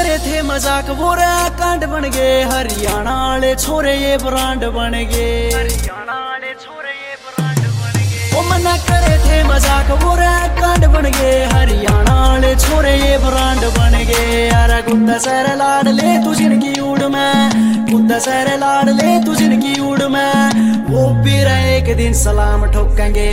करे थे मजाक वो रे कांड बन गए। हरियाणा वाले छोरे ये ब्रांड बन गए। हरियाणा वाले छोरे ये ब्रांड बन गए। वो मना करे थे मजाक वो रे कांड बन गए। हरियाणा वाले छोरे ये ब्रांड बन गए। यार कुत्ता सर लाड ले तू जिनकी उड़ में, कुत्ता सर लाड ले तू जिनकी उड़ में। वो भी रहे एक दिन सलाम ठोकेंगे।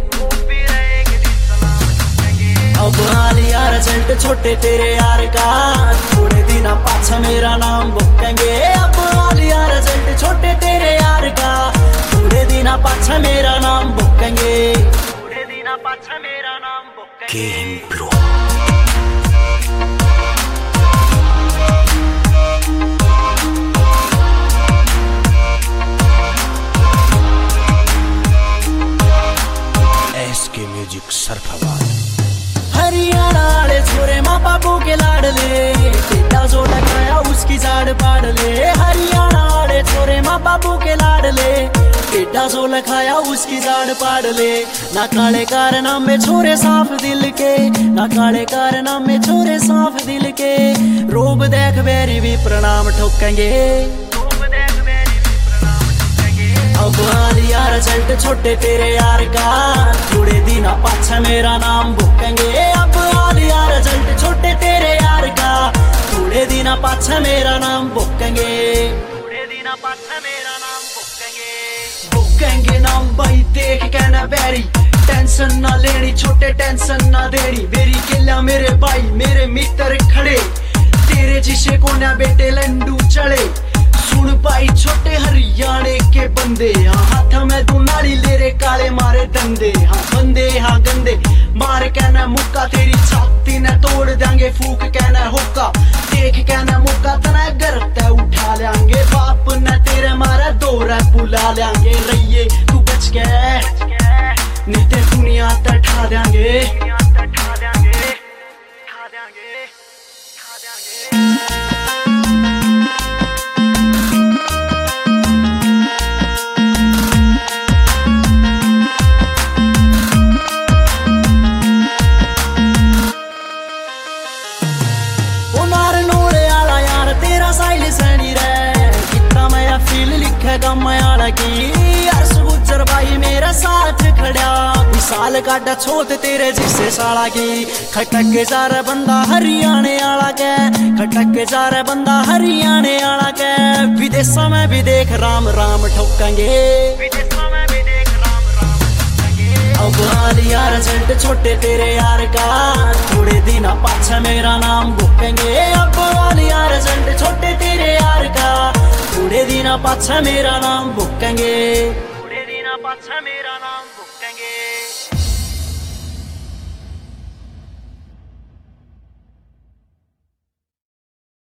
अब हालिया रिजल्ट छोटे तेरे यार का, थोड़े दिन पाछा मेरा नाम बुकेंगे। अब हालिया रिजल्ट छोटे तेरे यार का, थोड़े दिन पाछा मेरा नाम बुकेंगे। थोड़े दिन पाछा मेरा नाम बुकेंगे। SK music Sarfaraz. हरियाणा वाले छोरे माँ बापू के लाडले, बेटा जो लगाया उसकी जाड़ पाड़ ले। हरियाणा वाले छोरे माँ बापू के लाडले, बेटा जो लगाया उसकी जाड़ पाड़ ले। ना काले कारनाम में छोरे साफ दिल के, ना काले कारनाम में छोरे साफ दिल के। रोब देख बेरी भी प्रणाम ठोकेंगे। अब हालिया रिजल्ट छोटे तेरे यार का, थोड़े दिन पाछा मेरा नाम बुकेंगे। अब हालिया रिजल्ट छोटे तेरे यार का, थोड़े दिन पाछा मेरा नाम बुकेंगे। थोड़े दिन पाछा मेरा नाम बुकेंगे। बुकेंगे नाम भाई देख कहना बैरी, टेंशन ना लेनी छोटे टेंशन ना देनी। मेरी किला मेरे भाई मेरे मित्र खड़े, तेरे जिसे कोना बेटे लंडू चढ़े। सुन भाई छोटे हरियाणे के बंदे, हाँ हाथ में तू नाली ले रे काले मारे दंदे। हाँ बंदे हाँ गंदे, मार कहना मुक्का तेरी छाती ने तोड़ देंगे। फूक कहना हुक्का देख कहना मुक्का तना घर ते उठा लेंगे। बाप ने तेरे मारे दौरा बुला लेंगे। रहिए तू बच के नहीं ते दुनिया ते ठा देंगे। गुजर भाई मेरा साथ खड़ा, विशाल काटा छोट तेरे जिसे साला की। खटक के सारा बंदा हरियाणे आला के, खटक के सारा बंदा हरियाणे आला के। विदेशों में भी देख राम राम ठोकेंगे। अब हालिया रिजल्ट छोटे तेरे यार का, थोड़े दिन पाछा मेरा नाम बुकेंगे। अब हालिया रिजल्ट छोटे तेरे यार का, थोड़े दिन पाछा मेरा नाम बुकेंगे। थोड़े दिन पाछा मेरा नाम बुकेंगे।